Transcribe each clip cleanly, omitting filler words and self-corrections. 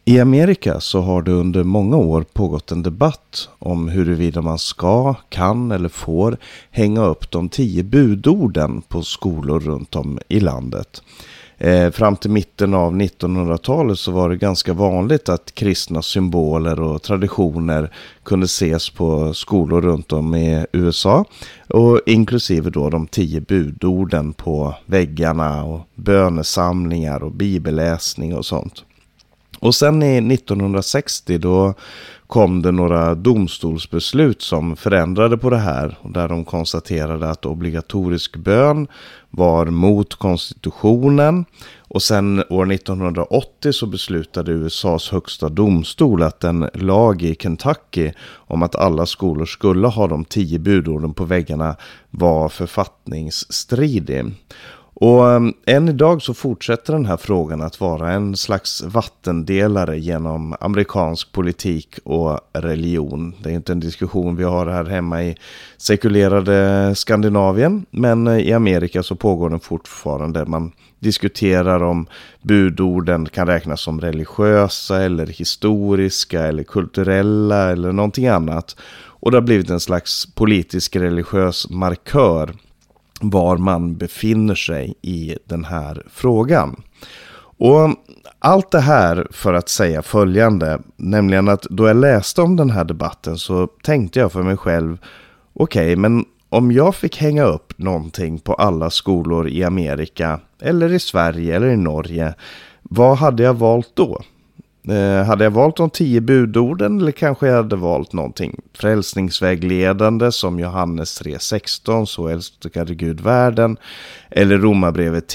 I Amerika så har det under många år pågått en debatt om huruvida man ska, kan eller får hänga upp de 10 budorden på skolor runt om i landet. Fram till mitten av 1900-talet så var det ganska vanligt att kristna symboler och traditioner kunde ses på skolor runt om i USA, och inklusive då de 10 budorden på väggarna och bönesamlingar och bibelläsning och sånt. Och sen i 1960 då kom det några domstolsbeslut som förändrade på det här, och där de konstaterade att obligatorisk bön var mot konstitutionen. Och sen år 1980 så beslutade USAs högsta domstol att en lag i Kentucky om att alla skolor skulle ha de 10 budorden på väggarna var författningsstridig. Och än idag så fortsätter den här frågan att vara en slags vattendelare genom amerikansk politik och religion. Det är inte en diskussion vi har här hemma i sekulerade Skandinavien, men i Amerika så pågår den fortfarande. Man diskuterar om budorden kan räknas som religiösa eller historiska eller kulturella eller någonting annat. Och det har blivit en slags politisk religiös markör var man befinner sig i den här frågan. Och allt det här för att säga följande, nämligen att då jag läste om den här debatten så tänkte jag för mig själv, okej, men om jag fick hänga upp någonting på alla skolor i Amerika eller i Sverige eller i Norge, vad hade jag valt då? Hade jag valt de 10 budorden, eller kanske jag hade valt någonting frälsningsvägledande som Johannes 3:16, så älskade Gud världen, eller Romarbrevet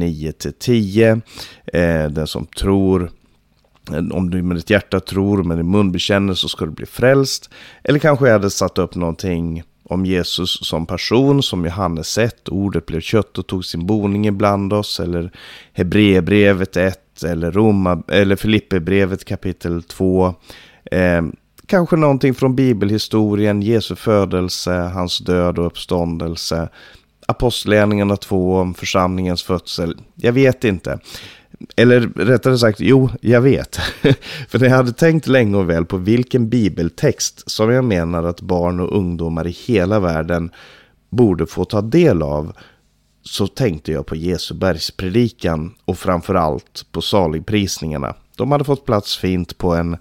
10:9-10, den som tror, om du med ditt hjärta tror och med din mun bekänner så ska du bli frälst. Eller kanske jag hade satt upp någonting om Jesus som person, som Johannes 1, ordet blev kött och tog sin boning ibland oss, eller Hebreerbrevet 1, eller Filipperbrevet kapitel 2, kanske någonting från bibelhistorien, Jesu födelse, hans död och uppståndelse, Apostlagärningarna 2 om församlingens födsel. Jag vet inte. Eller rättare sagt, jo, jag vet. För jag hade tänkt länge och väl på vilken bibeltext som jag menar att barn och ungdomar i hela världen borde få ta del av. Så tänkte jag på Jesu bergspredikan och framförallt på saligprisningarna. De hade fått plats fint på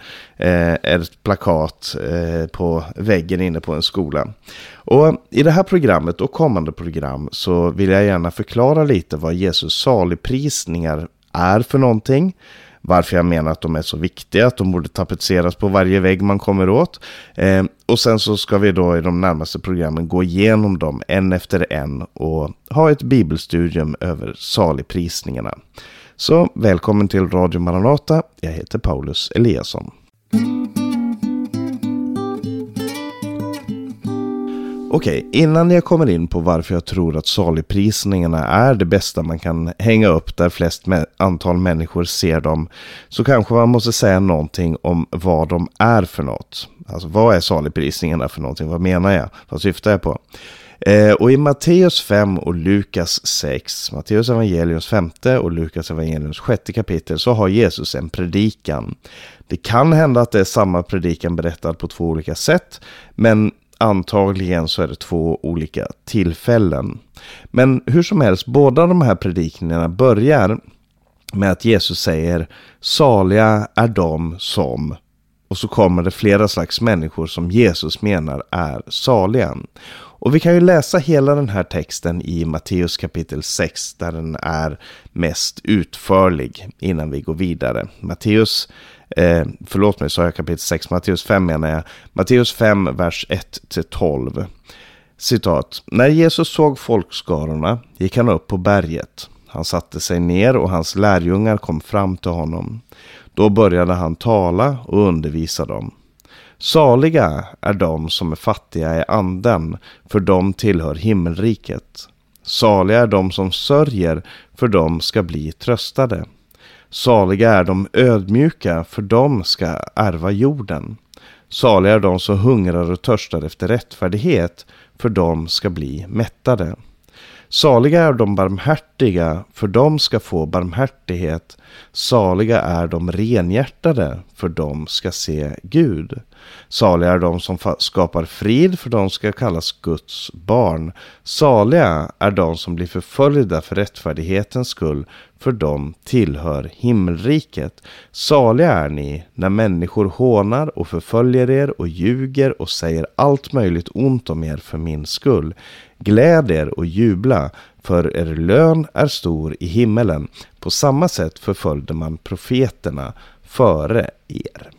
ett plakat på väggen inne på en skola. Och i det här programmet och kommande program så vill jag gärna förklara lite vad Jesus saligprisningar är för någonting. Varför jag menar att de är så viktiga, att de borde tapetseras på varje vägg man kommer åt. Och sen så ska vi då i de närmaste programmen gå igenom dem en efter en och ha ett bibelstudium över saligprisningarna. Så välkommen till Radio Maranata, jag heter Paulus Eliasson. Okej, innan jag kommer in på varför jag tror att saligprisningarna är det bästa man kan hänga upp där flest antal människor ser dem, så kanske man måste säga någonting om vad de är för något. Alltså vad är saligprisningarna för någonting? Vad menar jag? Vad syftar jag på? Och i Matteus 5 och Lukas 6, Matteus evangeliums 5:e och Lukas evangeliums 6:e kapitel, så har Jesus en predikan. Det kan hända att det är samma predikan berättad på 2 olika sätt, men antagligen så är det 2 olika tillfällen. Men hur som helst, båda de här predikningarna börjar med att Jesus säger saliga är de som, och så kommer det flera slags människor som Jesus menar är saliga. Och vi kan ju läsa hela den här texten i Matteus kapitel 6 där den är mest utförlig innan vi går vidare. Matteus kapitel 6, Matteus 5 menar jag. Matteus 5, vers 1-12. Citat. När Jesus såg folkskarorna gick han upp på berget. Han satte sig ner och hans lärjungar kom fram till honom. Då började han tala och undervisa dem. Saliga är de som är fattiga i anden, för de tillhör himmelriket. Saliga är de som sörjer, för de ska bli tröstade. Saliga är de ödmjuka, för de ska ärva jorden. Saliga är de som hungrar och törstar efter rättfärdighet, för de ska bli mättade. Saliga är de barmhärtiga, för de ska få barmhärtighet. Saliga är de renhjärtade, för de ska se Gud. Saliga är de som skapar frid, för de ska kallas Guds barn. Saliga är de som blir förföljda för rättfärdighetens skull, för de tillhör himmelriket. Saliga är ni när människor hånar och förföljer er och ljuger och säger allt möjligt ont om er för min skull. Gläd er och jubla, för er lön är stor i himmelen. På samma sätt förföljde man profeterna före er.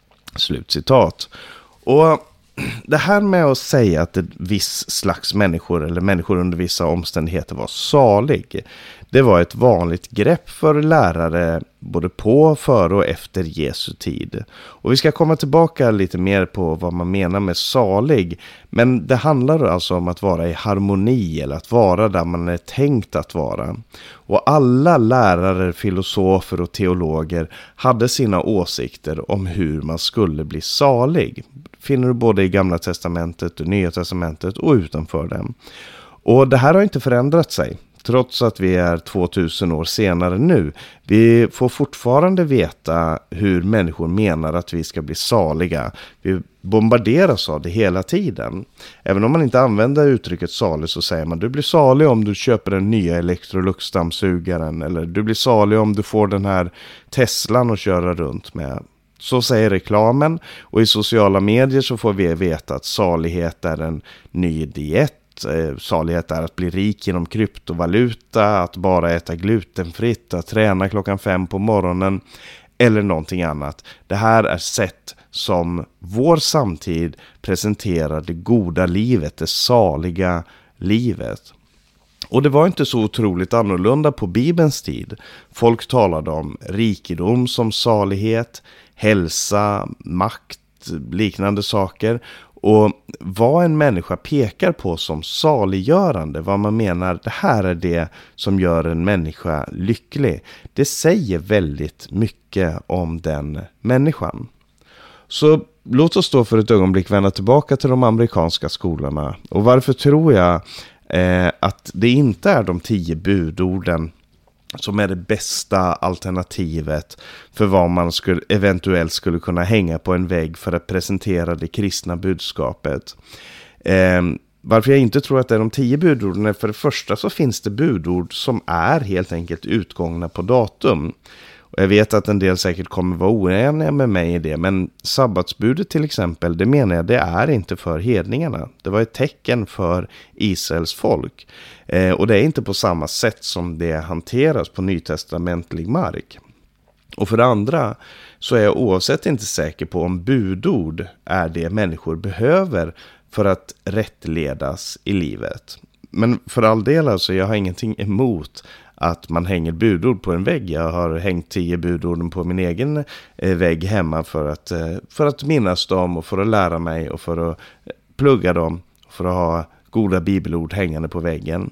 Slutcitat. Och det här med att säga att ett viss slags människor eller människor under vissa omständigheter var salig, det var ett vanligt grepp för lärare både på, före och efter Jesu tid. Och vi ska komma tillbaka lite mer på vad man menar med salig, men det handlar alltså om att vara i harmoni eller att vara där man är tänkt att vara. Och alla lärare, filosofer och teologer hade sina åsikter om hur man skulle bli salig. Finner du både i Gamla testamentet och Nya testamentet och utanför dem. Och det här har inte förändrat sig. Trots att vi är 2000 år senare nu. Vi får fortfarande veta hur människor menar att vi ska bli saliga. Vi bombarderas av det hela tiden. Även om man inte använder uttrycket salig så säger man: du blir salig om du köper den nya Electrolux-dammsugaren. Eller du blir salig om du får den här Teslan att köra runt med. Så säger reklamen, och i sociala medier så får vi veta att salighet är en ny diet. Salighet är att bli rik genom kryptovaluta, att bara äta glutenfritt, att träna 5:00 på morgonen eller någonting annat. Det här är sätt som vår samtid presenterar det goda livet, det saliga livet. Och det var inte så otroligt annorlunda på Bibelns tid. Folk talade om rikedom som salighet, hälsa, makt, liknande saker. Och vad en människa pekar på som saliggörande, vad man menar, det här är det som gör en människa lycklig, det säger väldigt mycket om den människan. Så låt oss då för ett ögonblick vända tillbaka till de amerikanska skolorna. Och varför tror jag att det inte är de 10 budorden som är det bästa alternativet för vad man eventuellt skulle kunna hänga på en vägg för att presentera det kristna budskapet. Varför jag inte tror att det är de 10 budorden är: för det första så finns det budord som är helt enkelt utgångna på datum. Och jag vet att en del säkert kommer vara oeniga med mig i det, men sabbatsbudet till exempel, det menar jag, det är inte för hedningarna. Det var ett tecken för Israels folk. Och det är inte på samma sätt som det hanteras på nytestamentlig mark. Och för det andra så är jag oavsett inte säker på om budord är det människor behöver för att rättledas i livet. Men för all del alltså, jag har ingenting emot att man hänger budord på en vägg. Jag har hängt 10 budorden på min egen vägg hemma för att minnas dem och för att lära mig och för att plugga dem. För att ha goda bibelord hängande på väggen.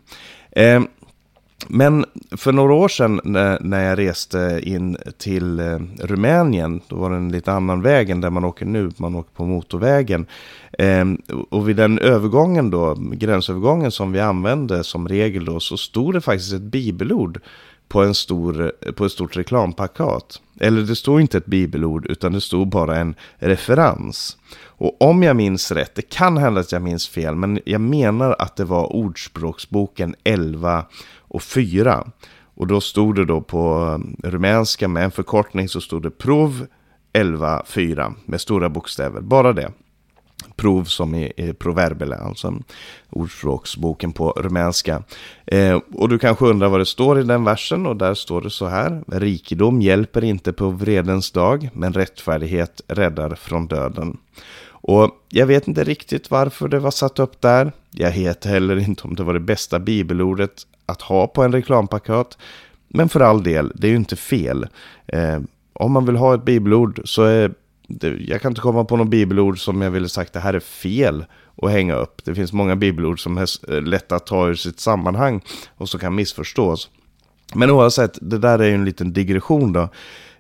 Men för några år sedan när jag reste in till Rumänien, då var det en lite annan väg än där man åker nu. Man åker på motorvägen. Och vid den övergången då, gränsövergången som vi använde som regel då, så stod det faktiskt ett bibelord på ett stort reklamplakat. Eller det stod inte ett bibelord utan det stod bara en referens. Och om jag minns rätt, det kan hända att jag minns fel, men jag menar att det var Ordspråksboken 11:4. Och då stod det då på rumänska med en förkortning, så stod det prov 11:4 med stora bokstäver, bara det. Prov som i proverbele, alltså Ordspråksboken på rumänska. Och du kanske undrar vad det står i den versen, och där står det så här: rikedom hjälper inte på vredens dag, men rättfärdighet räddar från döden. Och jag vet inte riktigt varför det var satt upp där. Jag vet heller inte om det var det bästa bibelordet att ha på en reklamplakat. Men för all del, det är ju inte fel. Om man vill ha ett bibelord så är jag kan inte komma på någon bibelord som jag ville sagt det här är fel att hänga upp. Det finns många bibelord som är lätt att ta ur sitt sammanhang och så kan missförstås. Men oavsett, det där är ju en liten digression då.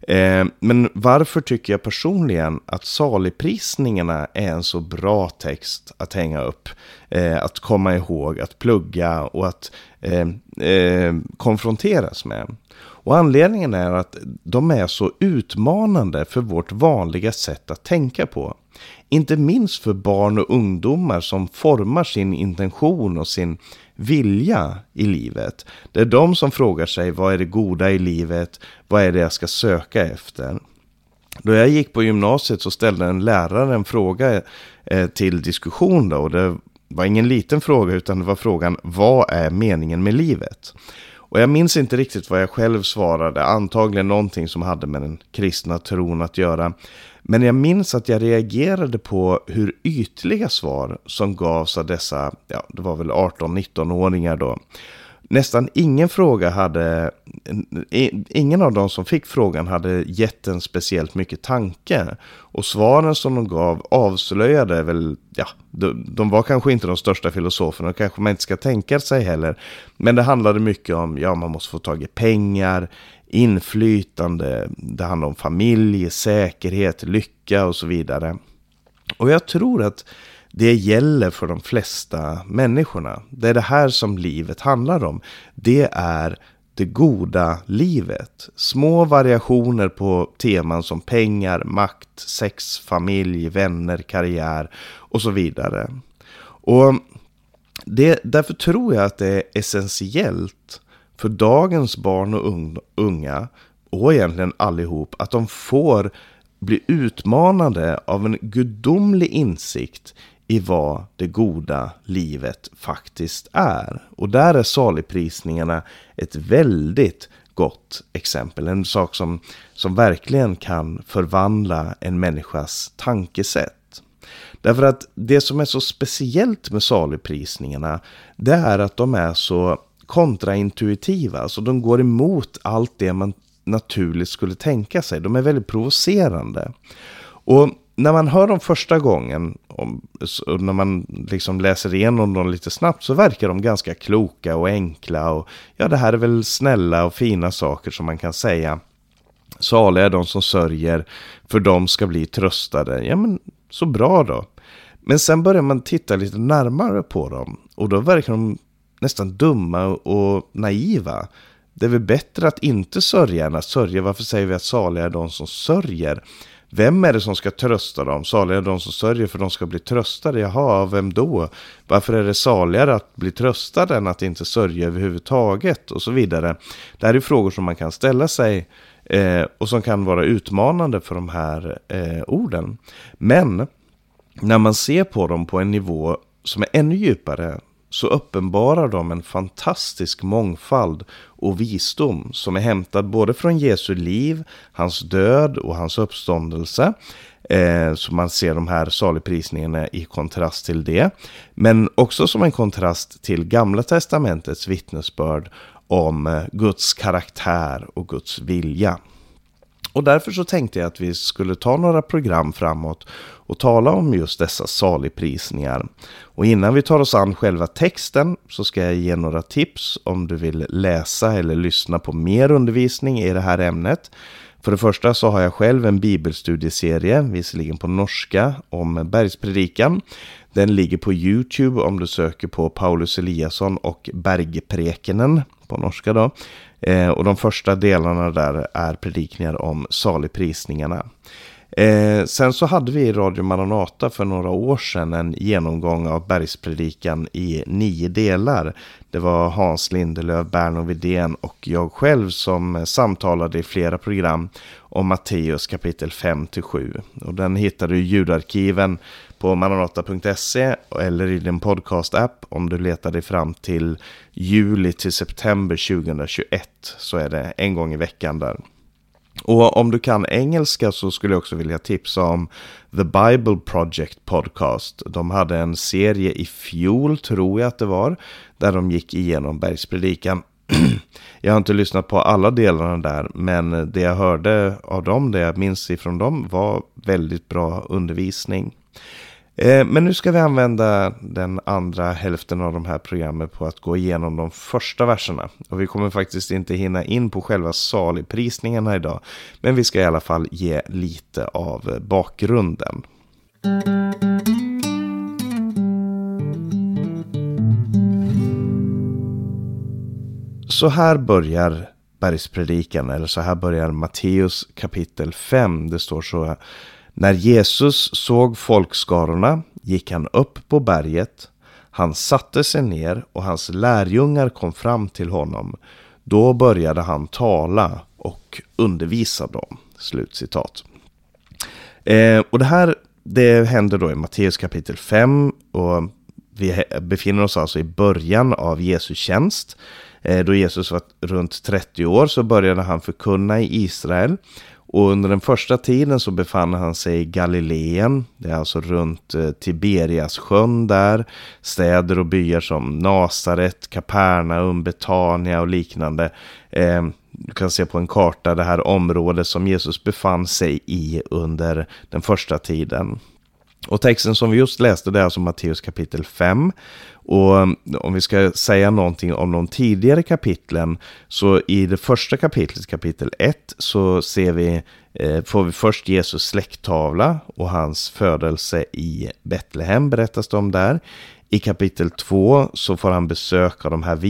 Men varför tycker jag personligen att saligprisningarna är en så bra text att hänga upp, att komma ihåg, att plugga och att konfronteras med? Och anledningen är att de är så utmanande för vårt vanliga sätt att tänka på. Inte minst för barn och ungdomar som formar sin intention och sin vilja i livet. Det är de som frågar sig, vad är det goda i livet? Vad är det jag ska söka efter? Då jag gick på gymnasiet så ställde en lärare en fråga till diskussion då, och det var ingen liten fråga utan det var frågan, vad är meningen med livet? Och jag minns inte riktigt vad jag själv svarade, antagligen någonting som hade med den kristna tron att göra. Men jag minns att jag reagerade på hur ytliga svar som gavs av dessa, det var väl 18-19-åringar då. Nästan ingen av dem som fick frågan hade gett en speciellt mycket tanke. Och svaren som de gav avslöjade väl, de var kanske inte de största filosoferna, och kanske man inte ska tänka sig heller. Men det handlade mycket om, man måste få tag i pengar, inflytande, det handlar om familj, säkerhet, lycka och så vidare. Och jag tror att det gäller för de flesta människorna. Det är det här som livet handlar om. Det är det goda livet. Små variationer på teman som pengar, makt, sex, familj, vänner, karriär och så vidare. Och därför tror jag att det är essentiellt för dagens barn och unga, och egentligen allihop, att de får bli utmanade av en gudomlig insikt i vad det goda livet faktiskt är. Och där är saligprisningarna ett väldigt gott exempel. En sak som verkligen kan förvandla en människas tankesätt. Därför att det som är så speciellt med saligprisningarna, det är att de är så kontraintuitiva. Alltså de går emot allt det man naturligt skulle tänka sig. De är väldigt provocerande. Och när man hör dem första gången, när man liksom läser igenom dem lite snabbt, så verkar de ganska kloka och enkla. Och det här är väl snälla och fina saker som man kan säga. Saliga är de som sörjer, för de ska bli tröstade. Ja, men så bra då. Men sen börjar man titta lite närmare på dem, och då verkar de nästan dumma och naiva. Det är väl bättre att inte sörja än att sörja. Varför säger vi att saliga är de som sörjer? Vem är det som ska trösta dem? Saliga är de som sörjer för de ska bli tröstade. Jaha, vem då? Varför är det saligare att bli tröstad än att inte sörja överhuvudtaget? Och så vidare. Det här är frågor som man kan ställa sig och som kan vara utmanande för de här orden. Men när man ser på dem på en nivå som är ännu djupare, så uppenbarar de en fantastisk mångfald och visdom som är hämtad både från Jesu liv, hans död och hans uppståndelse. Så man ser de här saligprisningarna i kontrast till det. Men också som en kontrast till Gamla testamentets vittnesbörd om Guds karaktär och Guds vilja. Och därför så tänkte jag att vi skulle ta några program framåt och tala om just dessa saligprisningar. Och innan vi tar oss an själva texten så ska jag ge några tips om du vill läsa eller lyssna på mer undervisning i det här ämnet. För det första så har jag själv en bibelstudieserie, visserligen på norska, om bergspredikan. Den ligger på YouTube om du söker på Paulus Eliasson och Bergprekenen på norska då. Och de första delarna där är predikningar om saligprisningarna. Sen så hade vi i Radio Maranata för några år sedan en genomgång av bergspredikan i 9 delar. Det var Hans Lindelöf, Berno Widén och jag själv som samtalade i flera program om Matteus kapitel 5-7. Och den hittar du i ljudarkiven på maranata.se eller i din podcast-app. Om du letar dig fram till juli till september 2021 så är det en gång i veckan där. Och om du kan engelska så skulle jag också vilja tipsa om The Bible Project Podcast. De hade en serie i fjol, tror jag att det var, där de gick igenom bergspredikan. Jag har inte lyssnat på alla delarna där, men det jag hörde av dem, det jag minns ifrån dem, var väldigt bra undervisning. Men nu ska vi använda den andra hälften av de här programmen på att gå igenom de första verserna. Och vi kommer faktiskt inte hinna in på själva saligprisningarna idag. Men vi ska i alla fall ge lite av bakgrunden. Så här börjar bergspredikan, eller så här börjar Matteus kapitel 5. Det står så: när Jesus såg folkskarorna gick han upp på berget. Han satte sig ner och hans lärjungar kom fram till honom. Då började han tala och undervisa dem. Slutcitat. Och det händer då i Matteus kapitel 5, och vi befinner oss alltså i början av Jesu tjänst. Då Jesus var runt 30 år så började han förkunna i Israel. Och under den första tiden så befann han sig i Galileen. Det är alltså runt Tiberias sjön där. Städer och byar som Nasaret, Kapernaum, Betania och liknande. Du kan se på en karta det här området som Jesus befann sig i under den första tiden. Och texten som vi just läste, det är alltså Matteus kapitel 5. Och om vi ska säga någonting om de tidigare kapitlen, så i det första kapitlet, kapitel 1, så får vi först Jesus släkttavla och hans födelse i Betlehem berättas det om där. I kapitel 2 så får han besöka de här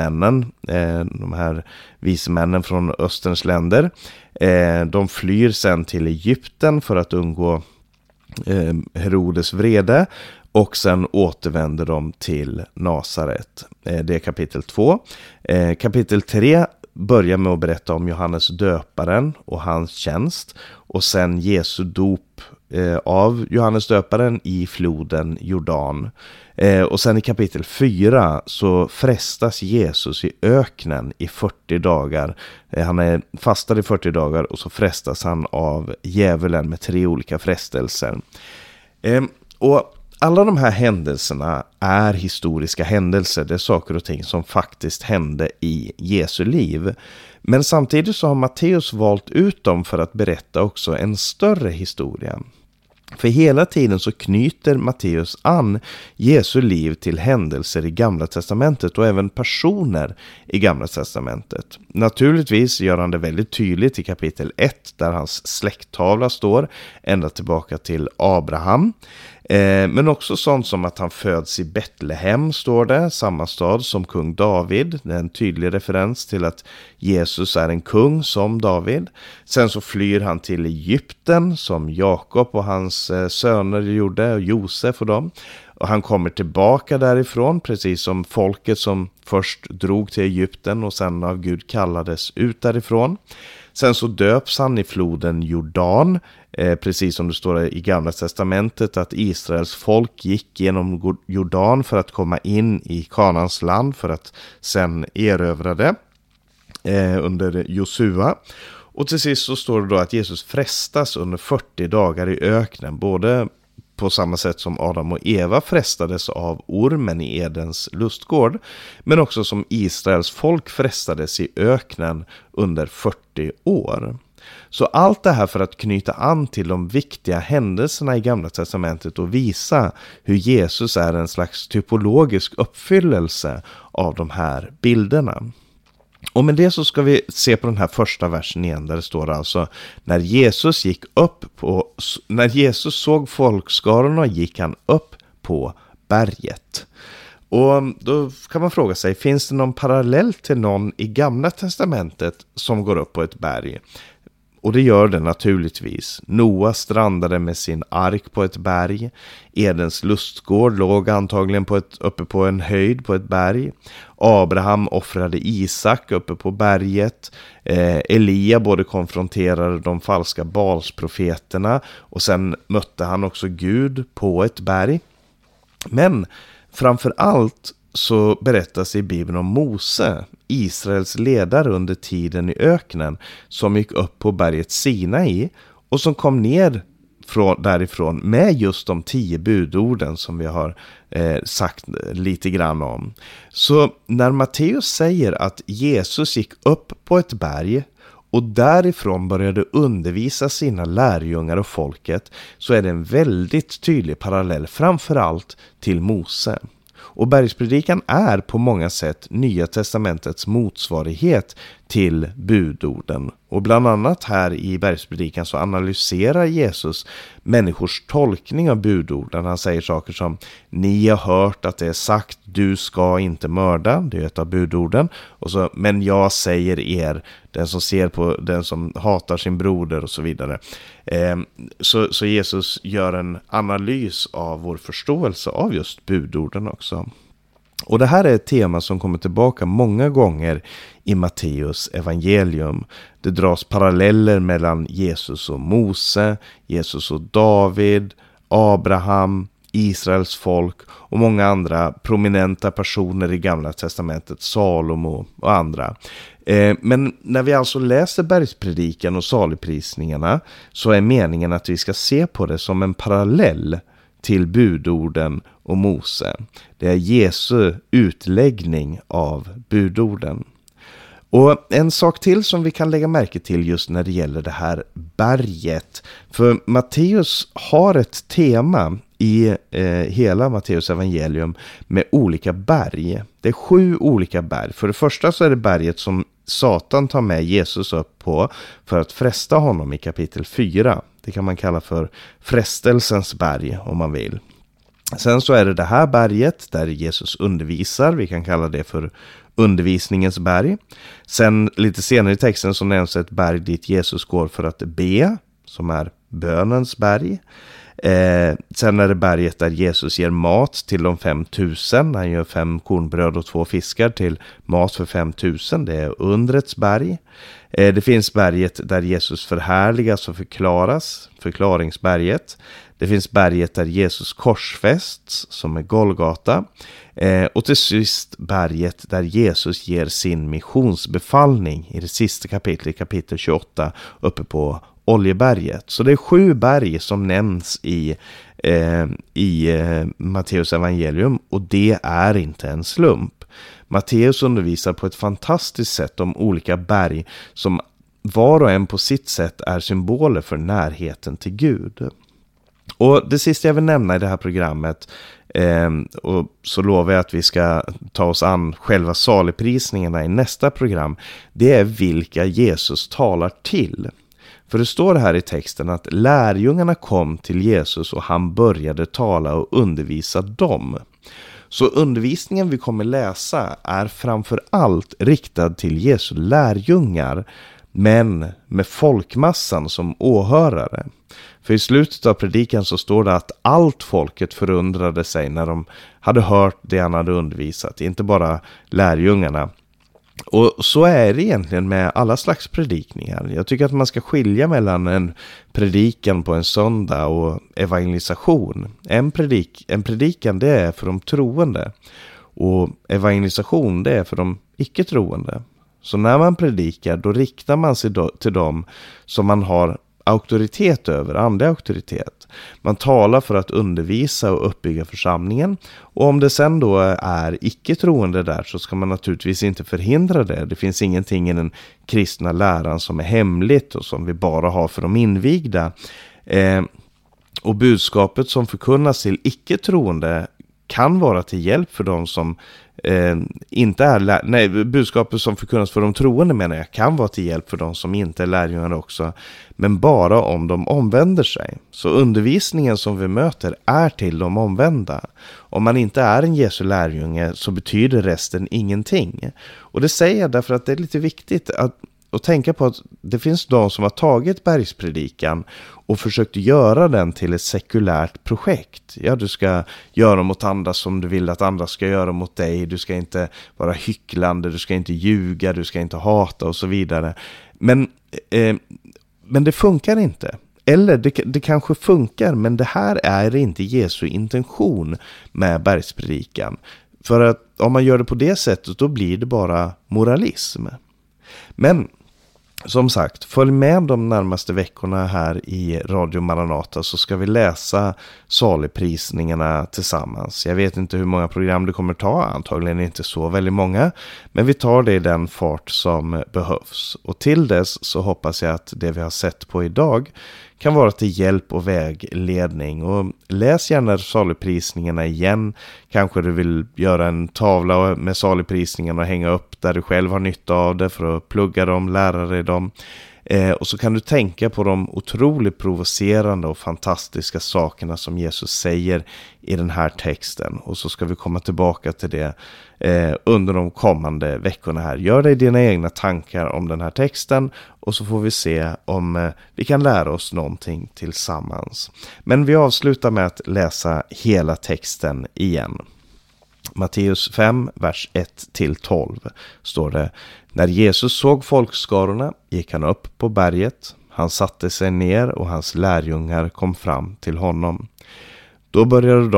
vismännen från Österns länder. De flyr sen till Egypten för att undgå Herodes vrede, och sen återvänder de till Nasaret. Det är kapitel 2. Kapitel 3 börjar med att berätta om Johannes döparen och hans tjänst, och sen Jesu dop av Johannes döparen i floden Jordan. Och sen i kapitel 4 så frestas Jesus i öknen i 40 dagar. Han är fastad i 40 dagar och så frestas han av djävulen med 3 olika frestelser. Och alla de här händelserna är historiska händelser. Det är saker och ting som faktiskt hände i Jesu liv. Men samtidigt så har Matteus valt ut dem för att berätta också en större historia. För hela tiden så knyter Matteus an Jesu liv till händelser i Gamla testamentet och även personer i Gamla testamentet. Naturligtvis gör han det väldigt tydligt i kapitel 1 där hans släkttavla står ända tillbaka till Abraham. Men också sånt som att han föds i Betlehem, står det, samma stad som kung David. Det är en tydlig referens till att Jesus är en kung som David. Sen så flyr han till Egypten som Jakob och hans söner gjorde, och Josef och dem. Och han kommer tillbaka därifrån, precis som folket som först drog till Egypten och sen av Gud kallades ut därifrån. Sen så döps han i floden Jordan, precis som det står i Gamla testamentet att Israels folk gick genom Jordan för att komma in i Kanans land för att sen erövra det under Josua. Och till sist så står det då att Jesus frestas under 40 dagar i öknen, både på samma sätt som Adam och Eva frestades av ormen i Edens lustgård, men också som Israels folk frestades i öknen under 40 år. Så allt det här för att knyta an till de viktiga händelserna i Gamla testamentet och visa hur Jesus är en slags typologisk uppfyllelse av de här bilderna. Och med det så ska vi se på den här första versen igen, där det står alltså: när Jesus såg folkskarorna gick han upp på berget. Och då kan man fråga sig, finns det någon parallell till någon i Gamla testamentet som går upp på ett berg? Och det gör det naturligtvis. Noa strandade med sin ark på ett berg. Edens lustgård låg antagligen uppe på en höjd på ett berg. Abraham offrade Isak uppe på berget. Elia både konfronterade de falska Balsprofeterna och sen mötte han också Gud på ett berg. Men framför allt så berättas i Bibeln om Mose, Israels ledare under tiden i öknen, som gick upp på berget Sinai och som kom ner därifrån med just de 10 budorden som vi har sagt lite grann om. Så när Matteus säger att Jesus gick upp på ett berg och därifrån började undervisa sina lärjungar och folket, så är det en väldigt tydlig parallell framförallt till Mose. Och bergspredikan är på många sätt Nya testamentets motsvarighet till budorden. Och bland annat här i bergspredikan så analyserar Jesus människors tolkning av budorden. Han säger saker som: ni har hört att det är sagt, du ska inte mörda. Det är ett av budorden. Och så, men jag säger er, den som ser på den som hatar sin broder och så vidare. Så Jesus gör en analys av vår förståelse av just budorden också. Och det här är ett tema som kommer tillbaka många gånger i Matteus evangelium. Det dras paralleller mellan Jesus och Mose, Jesus och David, Abraham, Israels folk och många andra prominenta personer i Gamla testamentet, Salomo och andra. Men när vi alltså läser bergspredikan och saligprisningarna så är meningen att vi ska se på det som en parallell till budorden och Mose. Det är Jesu utläggning av budorden. Och en sak till som vi kan lägga märke till just när det gäller det här berget. För Matteus har ett tema i hela Matteus evangelium med olika berg. Det är 7 olika berg. För det första så är det berget som Satan tar med Jesus upp på för att fresta honom i kapitel 4. Det kan man kalla för frestelsens berg om man vill. Sen så är det här berget där Jesus undervisar. Vi kan kalla det för undervisningens berg. Sen lite senare i texten så nämns ett berg dit Jesus går för att be, som är bönens berg. Sen är det berget där Jesus ger mat till de 5000. Han gör 5 kornbröd och 2 fiskar till mat för 5000. Det är undrets berg. Det finns berget där Jesus förhärligas och förklaras, förklaringsberget. Det finns berget där Jesus korsfästs, som är Golgata. Och till sist berget där Jesus ger sin missionsbefallning i det sista kapitlet, kapitel 28, uppe på Oljeberget. Så det är 7 berg som nämns i Matteus evangelium, och det är inte en slump. Matteus undervisar på ett fantastiskt sätt om olika berg som var och en på sitt sätt är symboler för närheten till Gud. Och det sista jag vill nämna i det här programmet, och så lovar jag att vi ska ta oss an själva saligprisningarna i nästa program, det är vilka Jesus talar till. För det står här i texten att lärjungarna kom till Jesus och han började tala och undervisa dem. Så undervisningen vi kommer läsa är framför allt riktad till Jesu lärjungar, men med folkmassan som åhörare. För i slutet av predikan så står det att allt folket förundrade sig när de hade hört det han hade undervisat, inte bara lärjungarna. Och så är det egentligen med alla slags predikningar. Jag tycker att man ska skilja mellan en predikan på en söndag och evangelisation. En predikan det är för de troende, och evangelisation det är för de icke-troende. Så när man predikar, då riktar man sig till dem som man har auktoritet över, andlig auktoritet. Man talar för att undervisa och uppbygga församlingen, och om det sen då är icke-troende där så ska man naturligtvis inte förhindra det. Det finns ingenting i den kristna läran som är hemligt och som vi bara har för de invigda. Och budskapet som förkunnas till icke-troende kan vara till hjälp för de som inte är budskapet som förkunnas för de troende, menar jag, kan vara till hjälp för de som inte är lärjungar också, men bara om de omvänder sig. Så undervisningen som vi möter är till de omvända. Om man inte är en Jesu lärjunge så betyder resten ingenting. Och det säger jag därför att det är lite viktigt att tänka på att det finns de som har tagit bergspredikan och försökt göra den till ett sekulärt projekt. Ja, du ska göra mot andra som du vill att andra ska göra mot dig. Du ska inte vara hycklande, du ska inte ljuga, du ska inte hata och så vidare. Men det funkar inte. Eller det kanske funkar, men det här är inte Jesu intention med bergspredikan. För att om man gör det på det sättet, då blir det bara moralism. Men Som sagt, följ med de närmaste veckorna här i Radio Maranata så ska vi läsa saligprisningarna tillsammans. Jag vet inte hur många program det kommer ta, antagligen inte så väldigt många, men vi tar det i den fart som behövs. Och till dess så hoppas jag att det vi har sett på idag kan vara till hjälp och vägledning. Och läs gärna saligprisningarna igen. Kanske du vill göra en tavla med saligprisningarna och hänga upp där du själv har nytta av det för att plugga dem, lära dig dem. Och så kan du tänka på de otroligt provocerande och fantastiska sakerna som Jesus säger i den här texten. Och så ska vi komma tillbaka till det under de kommande veckorna här. Gör dig dina egna tankar om den här texten och så får vi se om vi kan lära oss någonting tillsammans. Men vi avslutar med att läsa hela texten igen. Matteus 5, vers 1-12 står det: När Jesus såg folkskarorna gick han upp på berget. Han satte sig ner och hans lärjungar kom fram till honom. Då började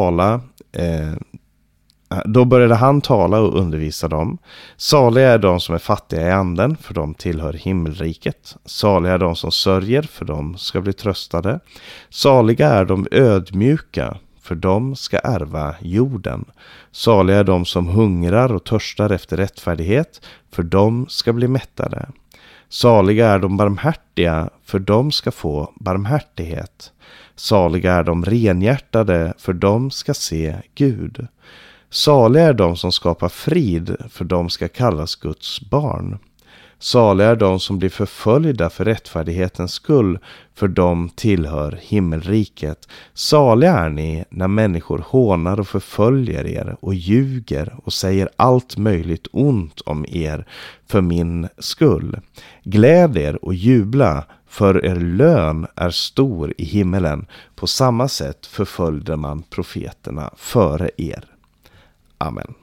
han tala och undervisa dem. Saliga är de som är fattiga i anden, för de tillhör himmelriket. Saliga är de som sörjer, för de ska bli tröstade. Saliga är de ödmjuka, för de ska ärva jorden. Saliga är de som hungrar och törstar efter rättfärdighet, för de ska bli mättade. Saliga är de barmhärtiga, för de ska få barmhärtighet. Saliga är de renhjärtade, för de ska se Gud. Saliga är de som skapar frid, för de ska kallas Guds barn. Saliga är de som blir förföljda för rättfärdighetens skull, för de tillhör himmelriket. Saliga är ni när människor hånar och förföljer er och ljuger och säger allt möjligt ont om er för min skull. Gläd er och jubla, för er lön är stor i himmelen. På samma sätt förföljde man profeterna före er. Amen.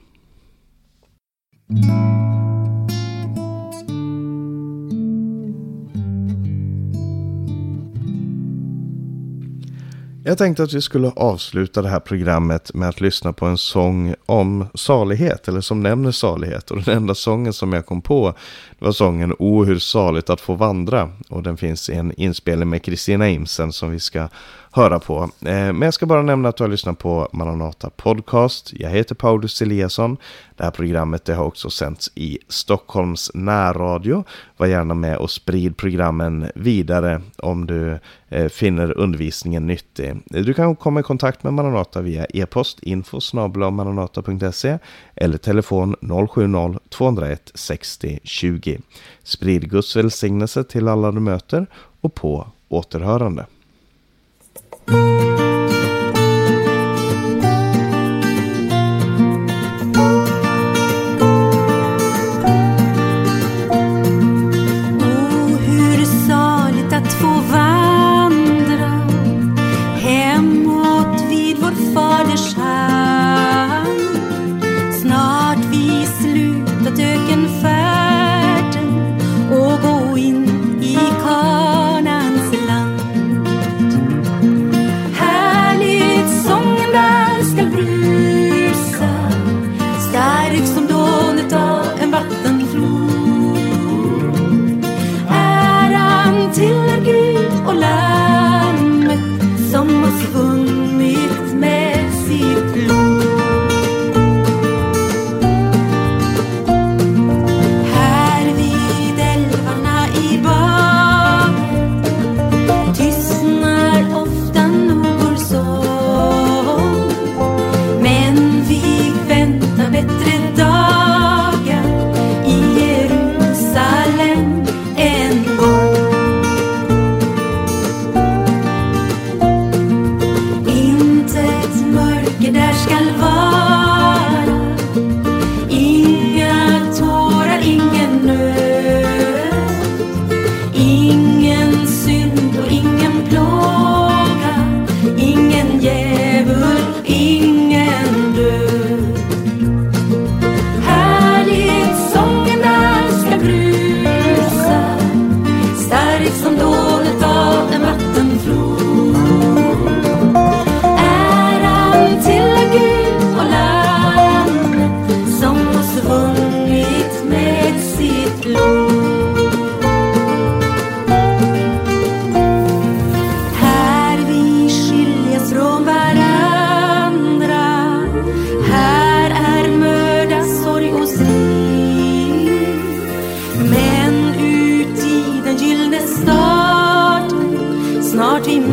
Jag tänkte att vi skulle avsluta det här programmet med att lyssna på en sång om salighet, eller som nämner salighet. Och den enda sången som jag kom på, det var sången O hur saligt att få vandra. Och den finns i en inspelning med Kristina Imsen som vi ska höra på. Men jag ska bara nämna att du har lyssnat på Maranata Podcast. Jag heter Paulus Eliasson. Det här programmet det har också sänds i Stockholms närradio. Var gärna med och sprid programmen vidare om du finner undervisningen nyttig. Du kan komma i kontakt med Maranata via e-post info@maranata.se eller telefon 070-201-60-20. Sprid Guds välsignelse till alla du möter och på återhörande. Hur saligt att få vandra hemåt vid vår faders hand. Snart vi slutat ökenfärden och gå in i Kanaans land. Härligt sången där ska brusa, stark som dånet av en vattenflod. Äran till Gud och Lammet som har vunnit med sitt blod. Här vid älvarna i Babel tystnar ofta någon sång. Men vi väntar bättre dagar i Jerusalem en gång.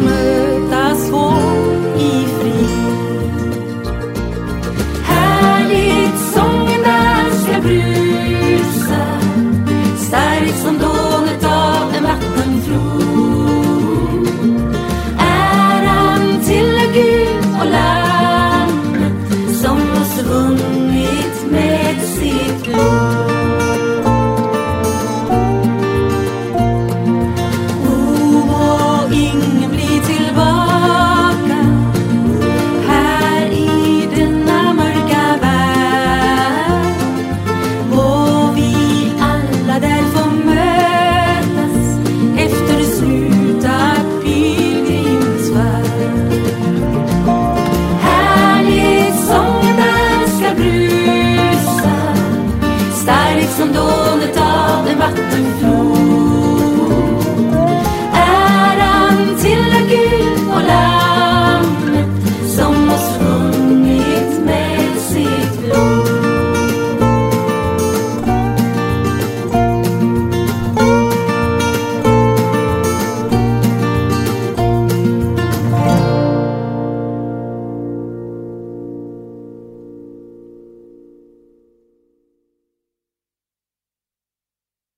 möta svårigheter.